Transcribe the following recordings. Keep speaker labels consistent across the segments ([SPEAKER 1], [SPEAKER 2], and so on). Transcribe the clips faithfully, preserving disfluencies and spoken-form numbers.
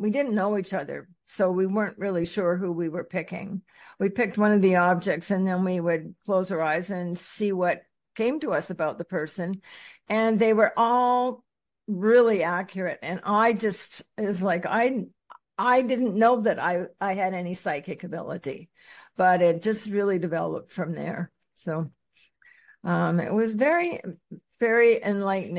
[SPEAKER 1] we didn't know each other, so we weren't really sure who we were picking. We picked one of the objects, and then we would close our eyes and see what came to us about the person. And they were all really accurate. And I just is like, I, I didn't know that I, I had any psychic ability, but it just really developed from there. So um, it was very, very enlightening.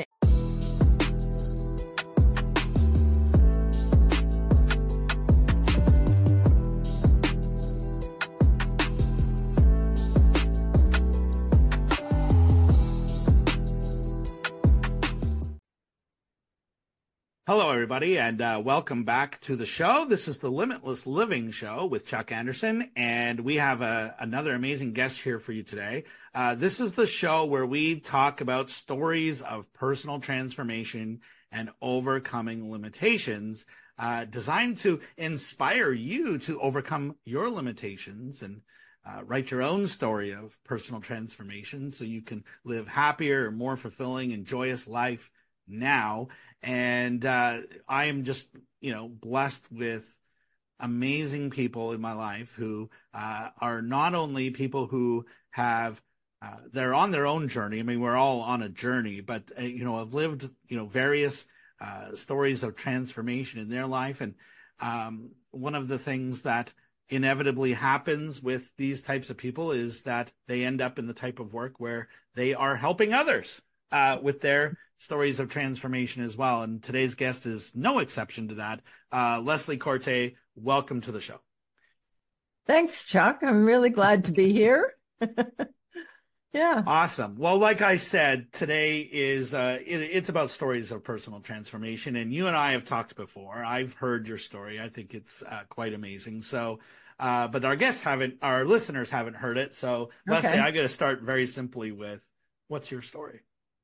[SPEAKER 2] Hello, everybody, and uh, welcome back to the show. This is the Limitless Living Show with Chuck Anderson, and we have a, another amazing guest here for you today. Uh, this is the show where we talk about stories of personal transformation and overcoming limitations, uh, designed to inspire you to overcome your limitations and uh, write your own story of personal transformation so you can live happier, more fulfilling, and joyous life now. And uh, I am just, you know, blessed with amazing people in my life who uh, are not only people who have, uh, they're on their own journey. I mean, we're all on a journey, but, uh, you know, have lived, you know, various uh, stories of transformation in their life. And um, one of the things that inevitably happens with these types of people is that they end up in the type of work where they are helping others uh, with their stories of transformation as well. And today's guest is no exception to that. Uh, Leslie Corte, welcome to the show.
[SPEAKER 1] Thanks, Chuck. I'm really glad to be here. Yeah.
[SPEAKER 2] Awesome. Well, like I said, today is, uh, it, it's about stories of personal transformation. And you and I have talked before. I've heard your story. I think it's uh, quite amazing. So, uh, but our guests haven't, our listeners haven't heard it. So okay. Leslie, I got to start very simply with, what's your story?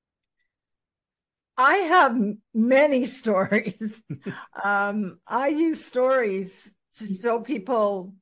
[SPEAKER 1] I have many stories. um, I use stories to show people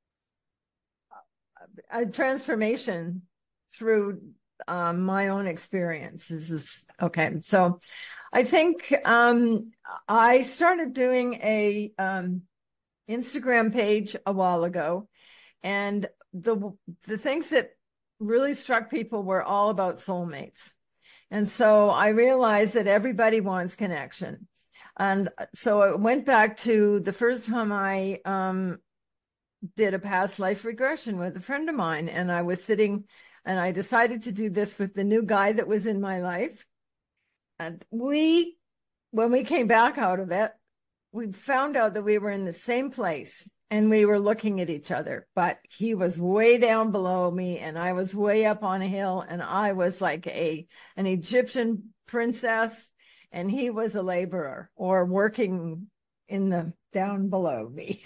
[SPEAKER 1] a transformation through um, my own experiences. Is okay. So I think um, I started doing a um, Instagram page a while ago, and the the things that really struck people were all about soulmates. And so I realized that everybody wants connection. And so I went back to the first time I um, did a past life regression with a friend of mine. And I was sitting and I decided to do this with the new guy that was in my life. And we, when we came back out of it, we found out that we were in the same place. And we were looking at each other, but he was way down below me and I was way up on a hill, and I was like a, an Egyptian princess and he was a laborer or working in the down below me.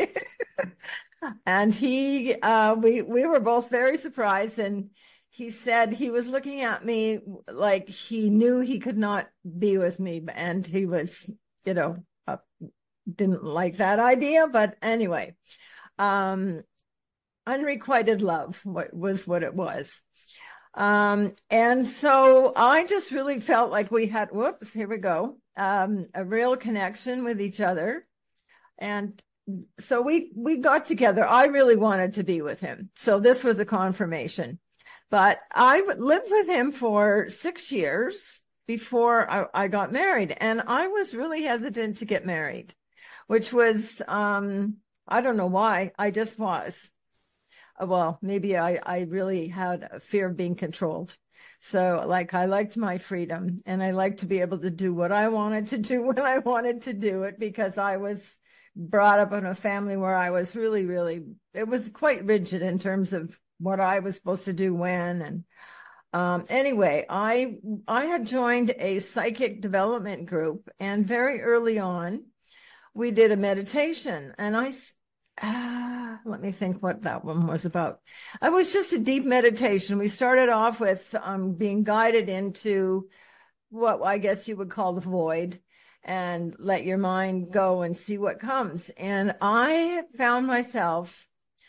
[SPEAKER 1] And he, uh, we, we were both very surprised. And he said he was looking at me like he knew he could not be with me. And he was, you know, uh, didn't like that idea, but anyway, um, unrequited love was what it was. Um, and so I just really felt like we had, whoops, here we go, um, a real connection with each other. And so we, we got together. I really wanted to be with him. So this was a confirmation, but I lived with him for six years before I, I got married. And I was really hesitant to get married, which was, um, I don't know why, I just was. Well, maybe I, I really had a fear of being controlled. So like, I liked my freedom and I liked to be able to do what I wanted to do when I wanted to do it, because I was brought up in a family where I was really, really, it was quite rigid in terms of what I was supposed to do when. And um, anyway, I, I had joined a psychic development group, and very early on, we did a meditation, and I, uh, let me think what that one was about. It was just a deep meditation. We started off with um, being guided into what I guess you would call the void, and let your mind go and see what comes. And I found myself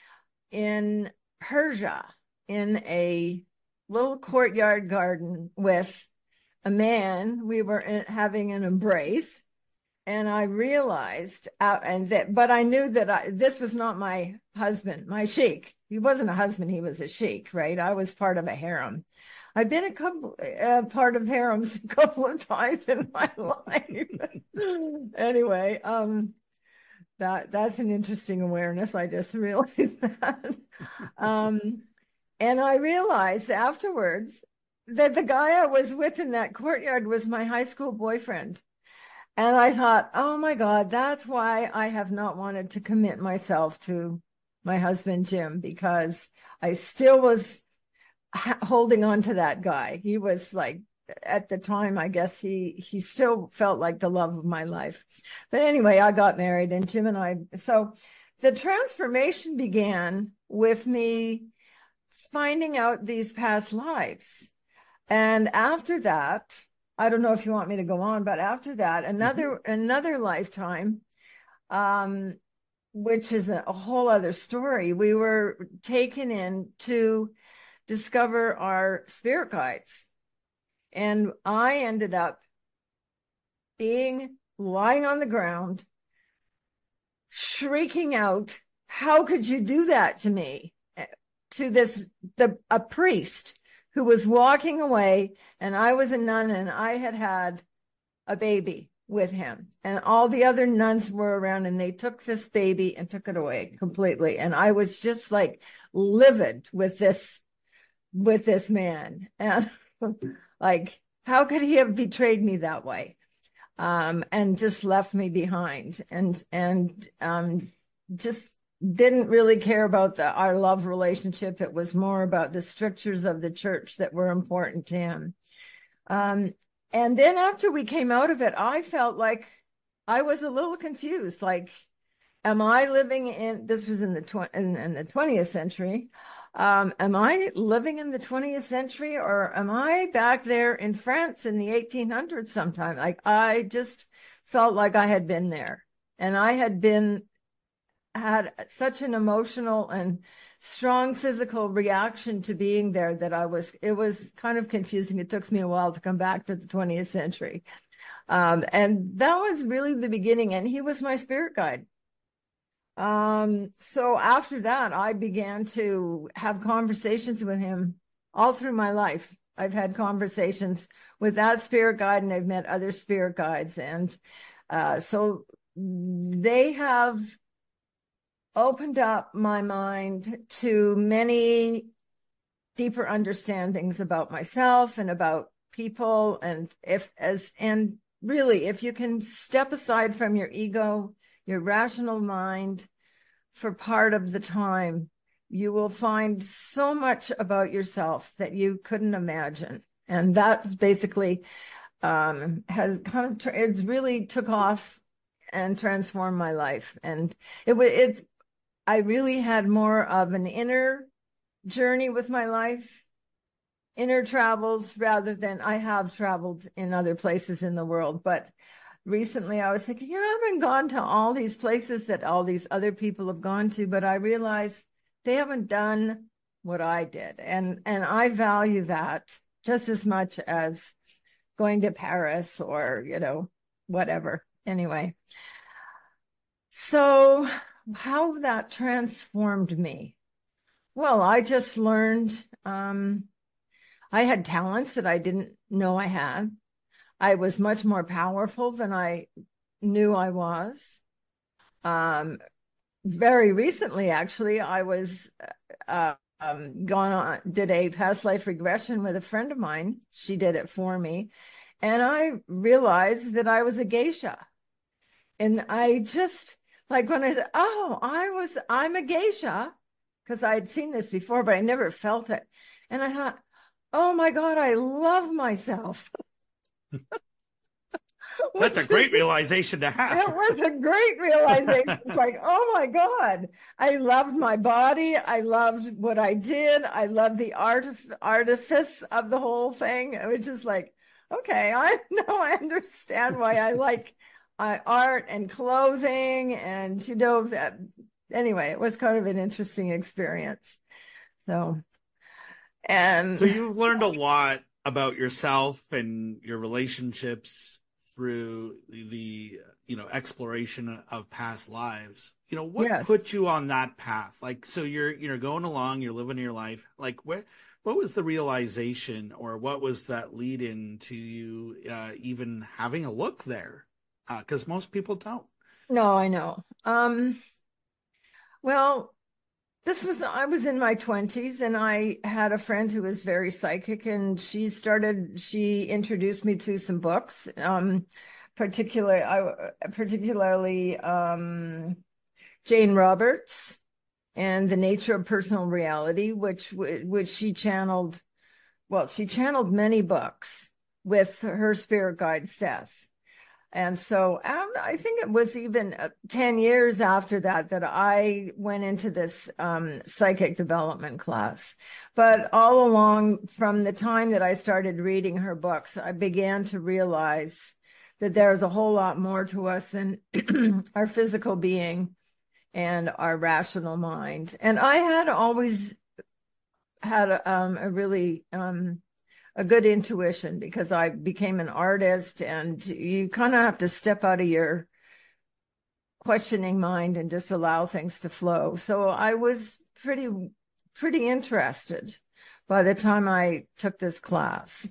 [SPEAKER 1] in Persia in a little courtyard garden with a man. We were in, having an embrace. and I realized, uh, and that, but I knew that I, this was not my husband, my sheik. He wasn't a husband; he was a sheik, right? I was part of a harem. I've been a couple, uh, part of harems a couple of times in my life. Anyway, um, that that's an interesting awareness. I just realized that, um, and I realized afterwards that the guy I was with in that courtyard was my high school boyfriend. And I thought, oh my God, that's why I have not wanted to commit myself to my husband, Jim, because I still was holding on to that guy. He was like, at the time, I guess he, he still felt like the love of my life. But anyway, I got married and Jim and I, so the transformation began with me finding out these past lives. And after that, I don't know if you want me to go on, but after that, another mm-hmm. another lifetime, um, which is a, a whole other story. We were taken in to discover our spirit guides, and I ended up being lying on the ground, shrieking out, "How could you do that to me?" To this the a priest who was walking away, and I was a nun, and I had had a baby with him, and all the other nuns were around, and they took this baby and took it away completely. And I was just like livid with this, with this man. And like, how could he have betrayed me that way? Um, and just left me behind, and, and, um, just didn't really care about the our love relationship. It was more about the strictures of the church that were important to him. Um, and then after we came out of it, I felt like I was a little confused. Like, am I living in, this was in the, tw- in, in the twentieth century. Um, am I living in the twentieth century, or am I back there in France in the eighteen hundreds sometime? Like, I just felt like I had been there, and I had been had such an emotional and strong physical reaction to being there that I was, it was kind of confusing. It took me a while to come back to the twentieth century. Um, and that was really the beginning. And he was my spirit guide. Um, so after that, I began to have conversations with him all through my life. I've had conversations with that spirit guide, and I've met other spirit guides. And uh, so they have opened up my mind to many deeper understandings about myself and about people. And if as and really, if you can step aside from your ego, your rational mind for part of the time, you will find so much about yourself that you couldn't imagine. And that's basically um, has kind of, it really took off and transformed my life. And it was, it's, I really had more of an inner journey with my life, inner travels, rather than I have traveled in other places in the world. But recently I was thinking, you know, I haven't gone to all these places that all these other people have gone to, but I realized they haven't done what I did. And, and I value that just as much as going to Paris or, you know, whatever. Anyway, so how that transformed me. Well, I just learned, um, I had talents that I didn't know I had. I was much more powerful than I knew I was. Um, very recently, actually, I was uh, um, gone on, did a past life regression with a friend of mine. She did it for me. And I realized that I was a geisha. And I just, like when I said, oh, I was, I'm a geisha, because I had seen this before, but I never felt it. And I thought, oh my God, I love myself.
[SPEAKER 2] That's a great realization to have.
[SPEAKER 1] It was a great realization. It's like, oh my God, I loved my body. I loved what I did. I loved the art artifice of the whole thing. It was just like, okay, I now I understand why I like uh, art and clothing, and you know that. Anyway, it was kind of an interesting experience. So, and
[SPEAKER 2] so you've learned a lot about yourself and your relationships through the you know, exploration of past lives. You know, what
[SPEAKER 1] Yes.
[SPEAKER 2] put you on that path? Like, so you're, you're going along, you're living your life. Like, what, what was the realization, or what was that lead in to you uh, even having a look there? Because uh, most people don't.
[SPEAKER 1] No, I know. Um, well, this was, I was in my twenties, and I had a friend who was very psychic, and she started, she introduced me to some books, um, particularly, I, particularly um, Jane Roberts and The Nature of Personal Reality, which which she channeled, well, she channeled many books with her spirit guide, Seth. And so um, I think it was even uh, ten years after that that I went into this um, psychic development class. But all along, from the time that I started reading her books, I began to realize that there's a whole lot more to us than our physical being and our rational mind. And I had always had a, um, a really um, a good intuition, because I became an artist, and you kind of have to step out of your questioning mind and just allow things to flow. So I was pretty, pretty interested by the time I took this class.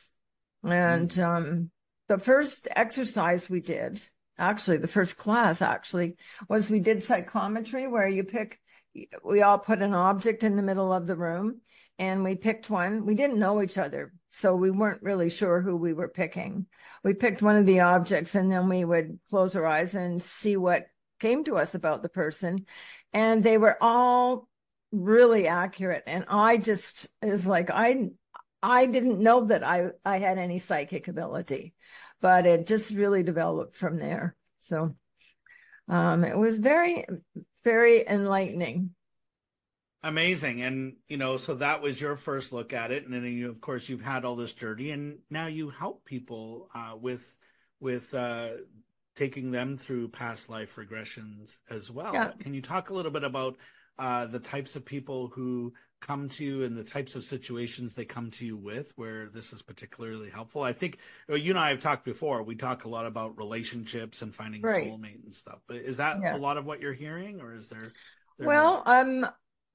[SPEAKER 1] And mm. um, the first exercise we did, actually, the first class actually, was we did psychometry, where you pick, we all put an object in the middle of the room, and we picked one. We didn't know each other, so we weren't really sure who we were picking. We picked one of the objects, and then we would close our eyes and see what came to us about the person. And they were all really accurate. And I just, is like, I, I didn't know that I, I had any psychic ability, but it just really developed from there. So um, it was very, very enlightening.
[SPEAKER 2] Amazing. And, you know, so that was your first look at it. And then you, of course, you've had all this journey, and now you help people uh, with, with uh, taking them through past life regressions as well.
[SPEAKER 1] Yeah.
[SPEAKER 2] Can you talk a little bit about uh, the types of people who come to you and the types of situations they come to you with, where this is particularly helpful? I think well, you and I have talked before. We talk a lot about relationships and finding
[SPEAKER 1] right.
[SPEAKER 2] soulmate and stuff. But is that
[SPEAKER 1] yeah.
[SPEAKER 2] a lot of what you're hearing, or is there? there
[SPEAKER 1] well,
[SPEAKER 2] more?
[SPEAKER 1] um,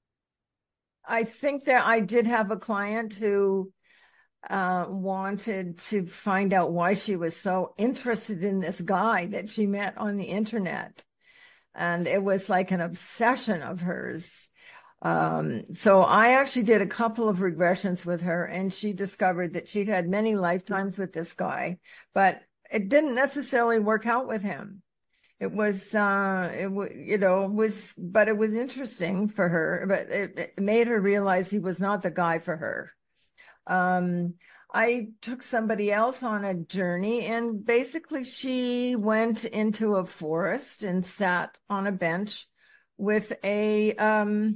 [SPEAKER 1] I think that I did have a client who uh, wanted to find out why she was so interested in this guy that she met on the internet. And it was like an obsession of hers. Um, so I actually did a couple of regressions with her, and she discovered that she'd had many lifetimes with this guy, but it didn't necessarily work out with him. It was, uh, it w- you know, was, but it was interesting for her, but it, it made her realize he was not the guy for her. Um, I took somebody else on a journey, and basically she went into a forest and sat on a bench with a, um,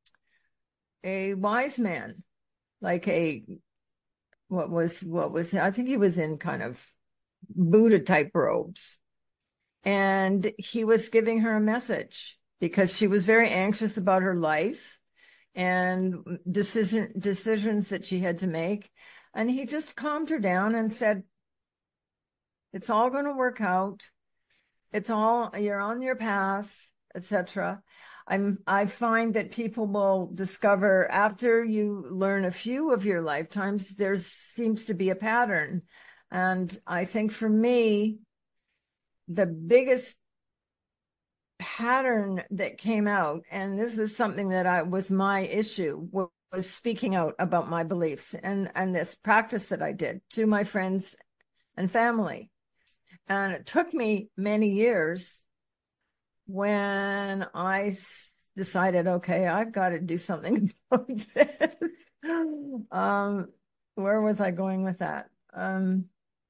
[SPEAKER 1] a wise man, like a, what was, what was, I think he was in kind of Buddha type robes. And he was giving her a message, because she was very anxious about her life and decision, decisions that she had to make. And he just calmed her down and said, it's all going to work out. It's all, you're on your path, et cetera. I'm, I find that people will discover, after you learn a few of your lifetimes, there seems to be a pattern. And I think for me, the biggest pattern that came out, and this was something that I was my issue, was speaking out about my beliefs and, and this practice that I did to my friends and family. And it took me many years when I decided, okay, I've got to do something about this. um, where was I going with that? Um,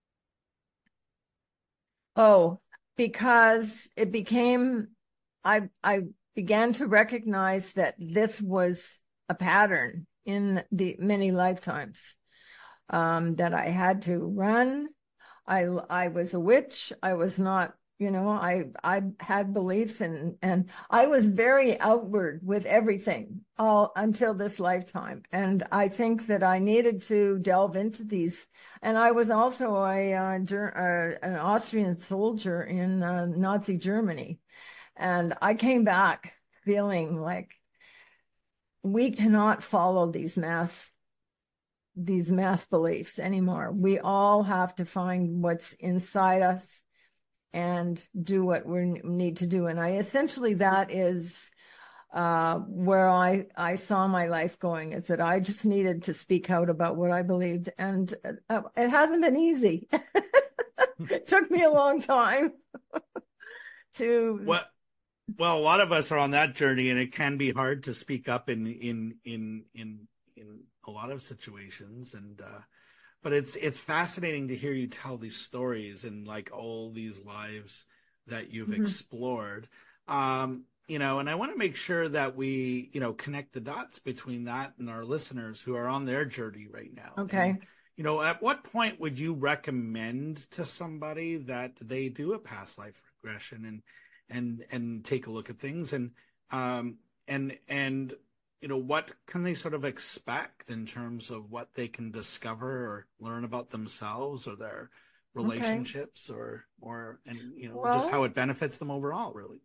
[SPEAKER 1] oh, because it became, I, I began to recognize that this was a pattern in the many lifetimes, um, that I had to run. I, I was a witch. I was not You know, I I had beliefs, and and I was very outward with everything all until this lifetime. And I think that I needed to delve into these. And I was also a uh, ger- uh, an Austrian soldier in uh, Nazi Germany, and I came back feeling like we cannot follow these mass these mass beliefs anymore. We all have to find what's inside us and do what we need to do. And I essentially, that is uh, where I, I saw my life going, is that I just needed to speak out about what I believed. And uh, it hasn't been easy. It took me a long time to.
[SPEAKER 2] Well, well, a lot of us are on that journey, and it can be hard to speak up in in in in in a lot of situations. And uh, but it's it's fascinating to hear you tell these stories and like all these lives that you've mm-hmm. explored. Um, you know, and I want to make sure that we, you know, connect the dots between that and our listeners who are on their journey right now.
[SPEAKER 1] Okay.
[SPEAKER 2] And, you know, at what point would you recommend to somebody that they do a past life regression and and and take a look at things, and um and and you know, what can they sort of expect in terms of what they can discover or learn about themselves or their relationships, okay. or or and you know, well, just how it benefits them overall, really?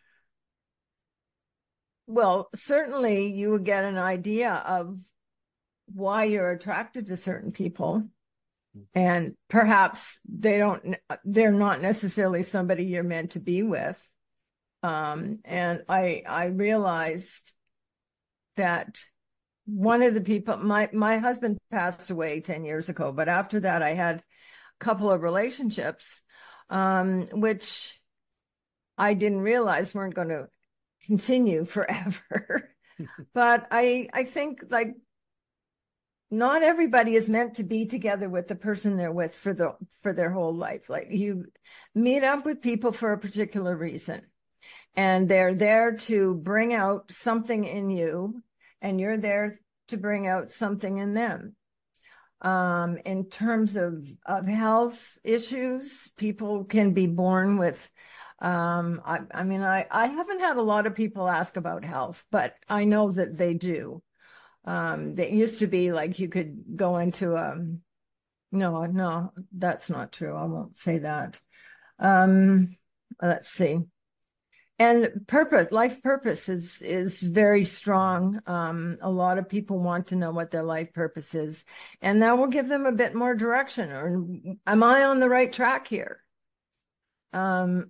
[SPEAKER 1] Well, certainly you would get an idea of why you're attracted to certain people, and perhaps they don't they're not necessarily somebody you're meant to be with. Um, and I I realized that one of the people, my, my husband passed away ten years ago, but after that I had a couple of relationships, um, which I didn't realize weren't going to continue forever. But I, I think like not everybody is meant to be together with the person they're with for the, for their whole life. Like you meet up with people for a particular reason, and they're there to bring out something in you, and you're there to bring out something in them. Um, in terms of, of health issues, people can be born with, um, I, I mean, I, I haven't had a lot of people ask about health, but I know that they do. Um, it used to be like you could go into a, no, no, that's not true. I won't say that. Um, let's see. And purpose, life purpose is, is very strong. Um, a lot of people want to know what their life purpose is, and that will give them a bit more direction. Or am I on the right track here? Um,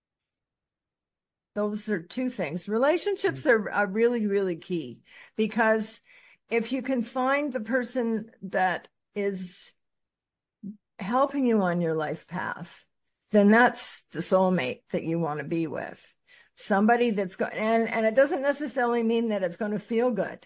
[SPEAKER 1] those are two things. Relationships are, are really, really key, because if you can find the person that is helping you on your life path, then that's the soulmate that you want to be with. Somebody that's going, and, and it doesn't necessarily mean that it's going to feel good.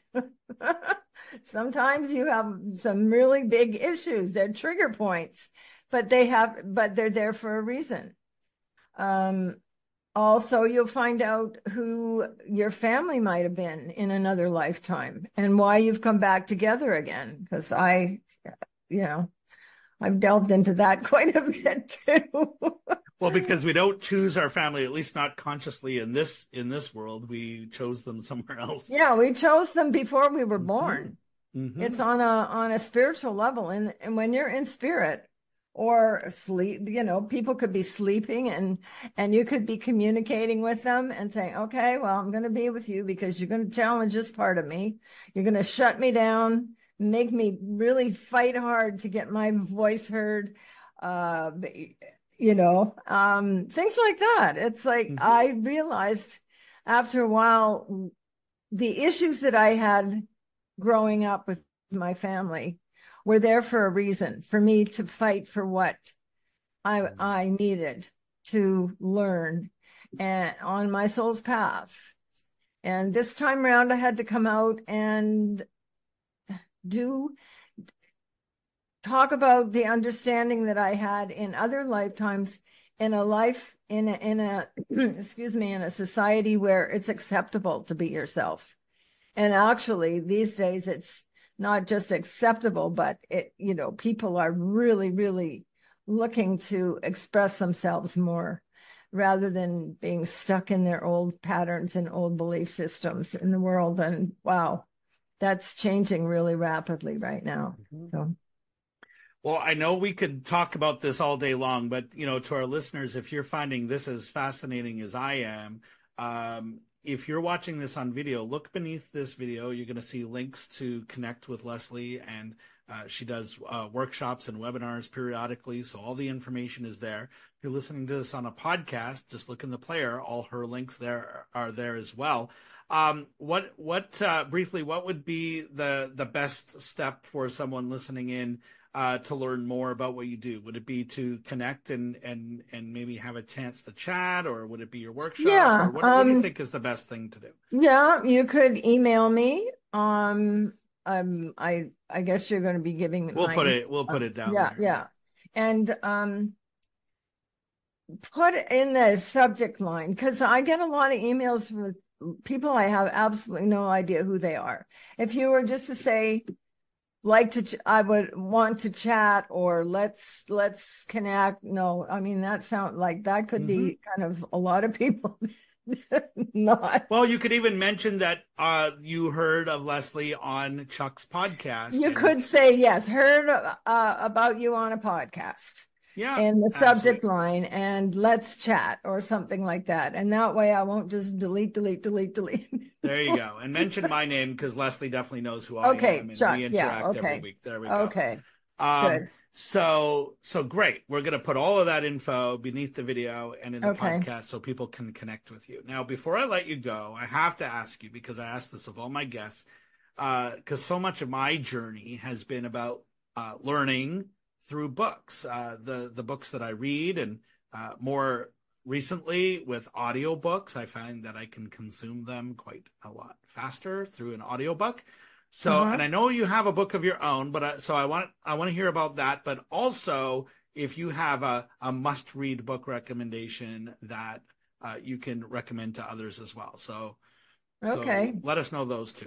[SPEAKER 1] Sometimes you have some really big issues. They're trigger points, but they have, but they're there for a reason. Um, also, you'll find out who your family might have been in another lifetime and why you've come back together again. Because I, you know, I've delved into that quite a bit too.
[SPEAKER 2] Well, because we don't choose our family, at least not consciously in this in this world. We chose them somewhere else.
[SPEAKER 1] Yeah, we chose them before we were born.
[SPEAKER 2] Mm-hmm.
[SPEAKER 1] It's on a on a spiritual level, and and when you're in spirit or sleep, you know, people could be sleeping, and and you could be communicating with them and saying, okay, well, I'm going to be with you because you're going to challenge this part of me. You're going to shut me down, make me really fight hard to get my voice heard. Uh, you know, um, things like that. It's like, mm-hmm. I realized after a while, the issues that I had growing up with my family were there for a reason, for me to fight for what I, I needed to learn and on my soul's path. And this time around, I had to come out and do talk about the understanding that I had in other lifetimes, in a life, in a, in a excuse me, in a society where it's acceptable to be yourself. And actually, these days, it's not just acceptable, but it, you know, people are really, really looking to express themselves more. rather than being stuck in their old patterns and old belief systems in the world. And wow, that's changing really rapidly right now. Mm-hmm. So.
[SPEAKER 2] Well, I know we could talk about this all day long, but, you know, to our listeners, if you're finding this as fascinating as I am, um, if you're watching this on video, look beneath this video. You're going to see links to connect with Leslie, and uh, she does uh, workshops and webinars periodically. So all the information is there. If you're listening to this on a podcast, just look in the player. All her links there are there as well. Um, what, what, uh, briefly, what would be the, the best step for someone listening in Uh, to learn more about what you do? Would it be to connect and and and maybe have a chance to chat, or would it be your workshop?
[SPEAKER 1] Yeah.
[SPEAKER 2] Or what,
[SPEAKER 1] um,
[SPEAKER 2] what do you think is the best thing to do?
[SPEAKER 1] Yeah, you could email me. Um, um, I I guess you're going to be giving.
[SPEAKER 2] We'll
[SPEAKER 1] my,
[SPEAKER 2] put it. We'll put it down.
[SPEAKER 1] Yeah,
[SPEAKER 2] there.
[SPEAKER 1] yeah, and um, put in the subject line, because I get a lot of emails with people I have absolutely no idea who they are. If you were just to say, like to, ch- I would want to chat, or let's let's connect. No, I mean that sound like that could mm-hmm. be kind of a lot of people. Not.
[SPEAKER 2] Well, you could even mention that uh, you heard of Leslie on Chuck's podcast.
[SPEAKER 1] You
[SPEAKER 2] and...
[SPEAKER 1] could say yes, heard uh, about you on a podcast.
[SPEAKER 2] Yeah,
[SPEAKER 1] in the subject
[SPEAKER 2] absolutely.
[SPEAKER 1] line, and let's chat or something like that. And that way I won't just delete, delete, delete, delete.
[SPEAKER 2] There you go. And mention my name, because Leslie definitely knows who I
[SPEAKER 1] okay,
[SPEAKER 2] am. And
[SPEAKER 1] Chuck,
[SPEAKER 2] we interact
[SPEAKER 1] yeah, okay.
[SPEAKER 2] every week. There we go.
[SPEAKER 1] Okay.
[SPEAKER 2] Um,
[SPEAKER 1] Good.
[SPEAKER 2] So, so great. We're going to put all of that info beneath the video and in the
[SPEAKER 1] okay.
[SPEAKER 2] podcast so people can connect with you. Now, before I let you go, I have to ask you, because I ask this of all my guests, because uh, so much of my journey has been about uh, learning through books, uh, the, the books that I read, and uh, more recently with audiobooks, I find that I can consume them quite a lot faster through an audiobook. So, uh-huh. and I know you have a book of your own, but I, so I want, I want to hear about that, but also if you have a, a must read book recommendation that uh, you can recommend to others as well. So,
[SPEAKER 1] okay.
[SPEAKER 2] So let us know those two.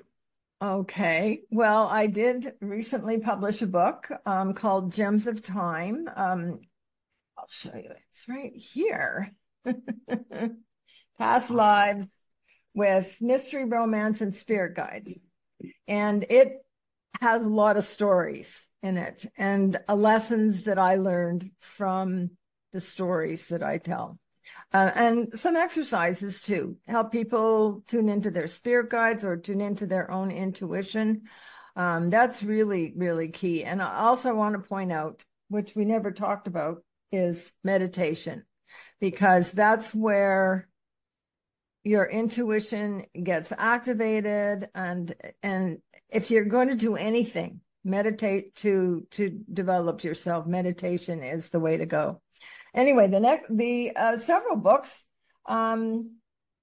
[SPEAKER 1] Okay. Well, I did recently publish a book um, called Gems of Time. Um, I'll show you. It's right here. Past awesome. Lives with Mystery, Romance, and Spirit Guides. And it has a lot of stories in it, and uh, lessons that I learned from the stories that I tell. Uh, and some exercises too, help people tune into their spirit guides or tune into their own intuition. Um, that's really, really key. And I also want to point out, which we never talked about, is meditation, because that's where your intuition gets activated. And, and if you're going to do anything, meditate to, to develop yourself. Meditation is the way to go. Anyway, the next, the uh, several books. Um,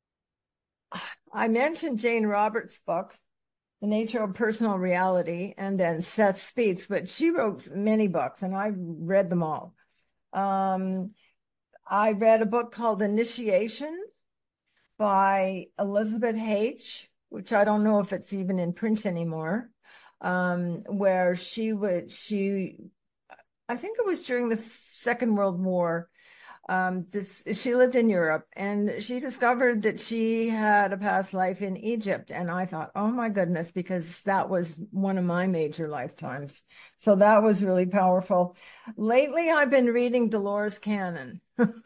[SPEAKER 1] I mentioned Jane Roberts' book, The Nature of Personal Reality, and then Seth Speed's, but she wrote many books, and I've read them all. Um, I read a book called Initiation by Elizabeth H., which I don't know if it's even in print anymore, um, where she would, she, I think it was during the Second World War. Um, this, she lived in Europe, and she discovered that she had a past life in Egypt. And I thought, oh my goodness, because that was one of my major lifetimes. So that was really powerful. Lately, I've been reading Dolores Cannon.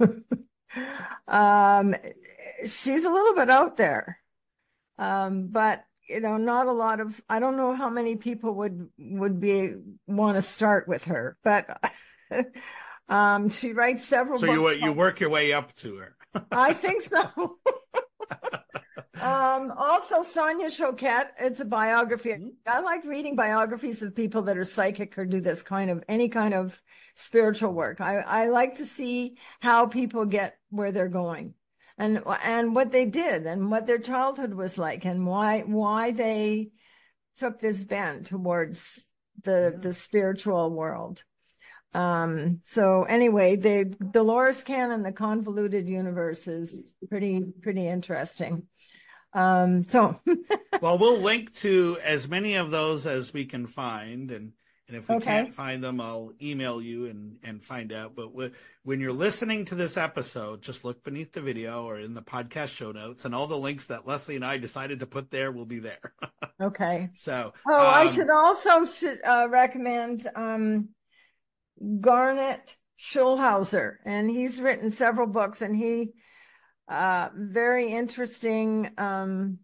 [SPEAKER 1] um, she's a little bit out there, um, but you know, not a lot of, I don't know how many people would, would be, want to start with her, but, um, she writes several
[SPEAKER 2] so
[SPEAKER 1] books.
[SPEAKER 2] So you, you work your way up to her.
[SPEAKER 1] I think so. um, also Sonia Choquette, it's a biography. Mm-hmm. I like reading biographies of people that are psychic or do this kind of, any kind of spiritual work. I, I like to see how people get where they're going. And and what they did, and what their childhood was like, and why why they took this bend towards the yeah. the spiritual world. Um, so anyway, the Dolores Cannon, The Convoluted Universe, is pretty pretty interesting. Um, so
[SPEAKER 2] well, we'll link to as many of those as we can find, and And if we
[SPEAKER 1] Okay.
[SPEAKER 2] can't find them, I'll email you and, and find out. But w- when you're listening to this episode, just look beneath the video or in the podcast show notes, and all the links that Leslie and I decided to put there will be there.
[SPEAKER 1] Okay.
[SPEAKER 2] So,
[SPEAKER 1] Oh, I
[SPEAKER 2] um,
[SPEAKER 1] should also should, uh, recommend um, Garnet Schulhauser, and he's written several books, and he uh, very interesting. Um,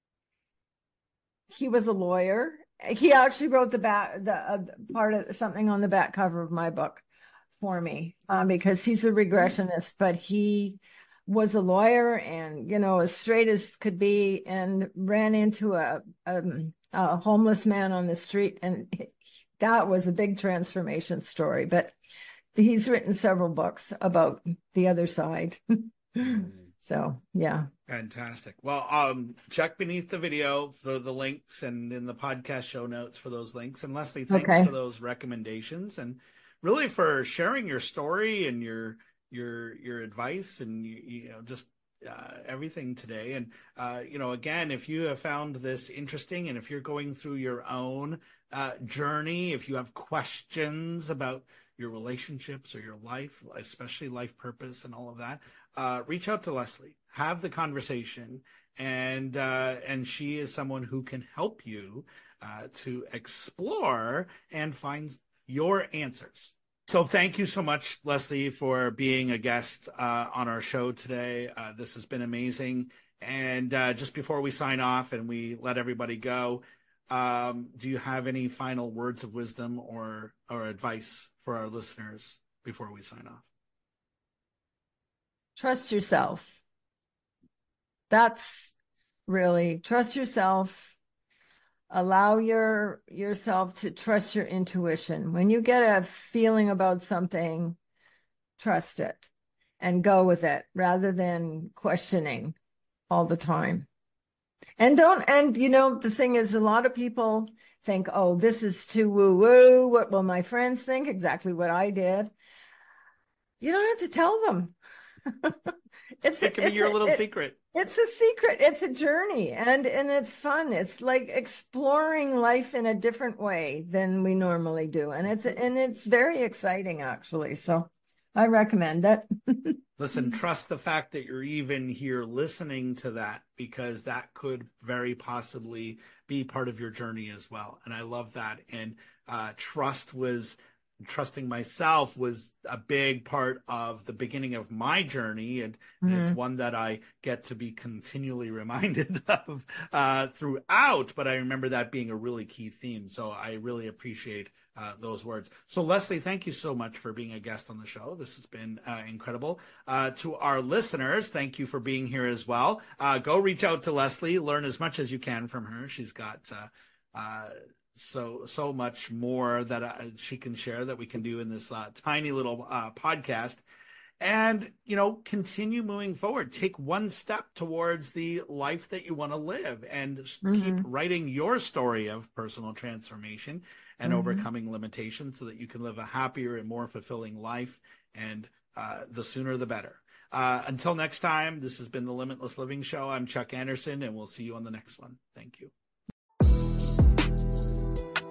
[SPEAKER 1] he was a lawyer. He actually wrote the back, the uh, part of something on the back cover of my book for me, um, because he's a regressionist, but he was a lawyer and, you know, as straight as could be, and ran into a, a, a homeless man on the street. And that was a big transformation story, but he's written several books about the other side. So, yeah.
[SPEAKER 2] Fantastic. Well, um, check beneath the video for the links and in the podcast show notes for those links. And Leslie, thanks
[SPEAKER 1] Okay.
[SPEAKER 2] for those recommendations and really for sharing your story and your your your advice and you, you know just uh, everything today. And uh, you know, again, if you have found this interesting and if you're going through your own uh, journey, if you have questions about your relationships or your life, especially life purpose and all of that, uh, reach out to Leslie, have the conversation, and uh, and she is someone who can help you uh, to explore and find your answers. So thank you so much, Leslie, for being a guest uh, on our show today. Uh, this has been amazing. And uh, just before we sign off and we let everybody go, um, do you have any final words of wisdom or or advice for our listeners before we sign off?
[SPEAKER 1] Trust yourself. That's really, trust yourself. Allow your yourself to trust your intuition. When you get a feeling about something, trust it and go with it rather than questioning all the time. And don't, and you know, the thing is, a lot of people think, oh, this is too woo woo. What will my friends think? Exactly what I did. You don't have to tell them. It's
[SPEAKER 2] It can be
[SPEAKER 1] it's
[SPEAKER 2] your little
[SPEAKER 1] it,
[SPEAKER 2] secret.
[SPEAKER 1] It's a secret. It's a journey, and and it's fun. It's like exploring life in a different way than we normally do, and it's and it's very exciting, actually. So, I recommend it.
[SPEAKER 2] Listen, trust the fact that you're even here listening to that, because that could very possibly be part of your journey as well. And I love that. And uh, trust was. Trusting myself was a big part of the beginning of my journey, and, mm-hmm. and it's one that I get to be continually reminded of uh, throughout, but I remember that being a really key theme, so I really appreciate uh, those words. So Leslie, thank you so much for being a guest on the show. This has been uh, incredible. Uh, to our listeners, thank you for being here as well. Uh, go reach out to Leslie, learn as much as you can from her. She's got uh, uh, so so much more that uh, she can share that we can do in this uh, tiny little uh, podcast, and you know, continue moving forward. Take one step towards the life that you want to live, and mm-hmm. keep writing your story of personal transformation and mm-hmm. overcoming limitations, so that you can live a happier and more fulfilling life. And uh, the sooner the better. Uh, until next time, this has been the Limitless Living Show. I'm Chuck Anderson, and we'll see you on the next one. Thank you.